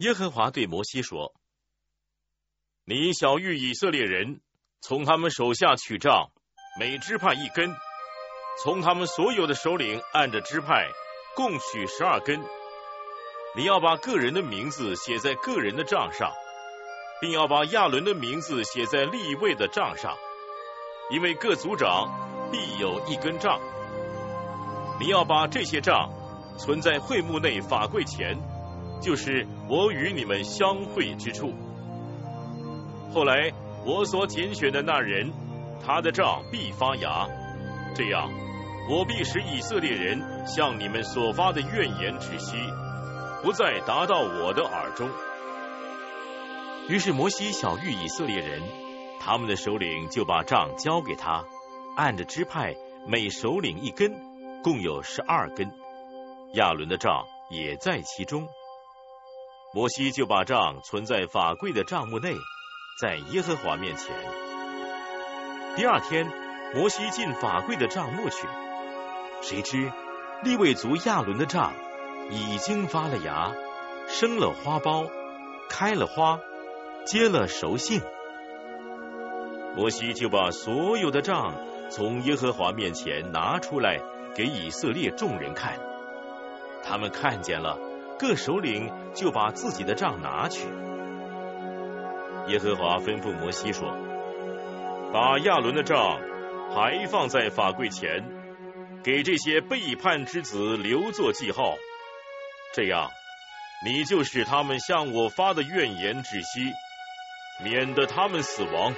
耶和华对摩西说：你晓谕以色列人，从他们手下取杖，每支派一根，从他们所有的首领按着支派共取12根。你要把个人的名字写在个人的杖上，并要把亚伦的名字写在利未的杖上，因为各族长必有一根杖。你要把这些杖存在会幕内法柜前，就是我与你们相会之处。后来我所拣选的那人，他的杖必发芽，这样我必使以色列人向你们所发的怨言止息，不再达到我的耳中。于是摩西晓谕以色列人，他们的首领就把杖交给他，按着支派每首领一根，共有12根，亚伦的杖也在其中。摩西就把杖存在法柜的帐幕内，在耶和华面前。第二天，摩西进法柜的帐幕去，谁知利未族亚伦的杖已经发了芽，生了花苞，开了花，结了熟杏。摩西就把所有的杖从耶和华面前拿出来给以色列众人看，他们看见了，各首领就把自己的杖拿去。耶和华吩咐摩西说：把亚伦的杖还放在法柜前，给这些背叛之子留作记号，这样你就使他们向我发的怨言止息，免得他们死亡。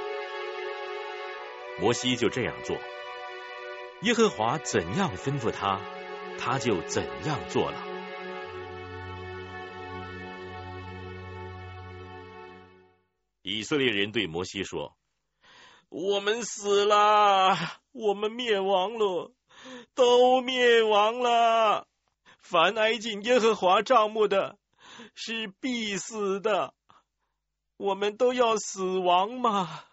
摩西就这样做，耶和华怎样吩咐他，他就怎样做了。以色列人对摩西说：我们死了，我们灭亡了，都灭亡了。凡挨近耶和华帐幕的，是必死的。我们都要死亡吗？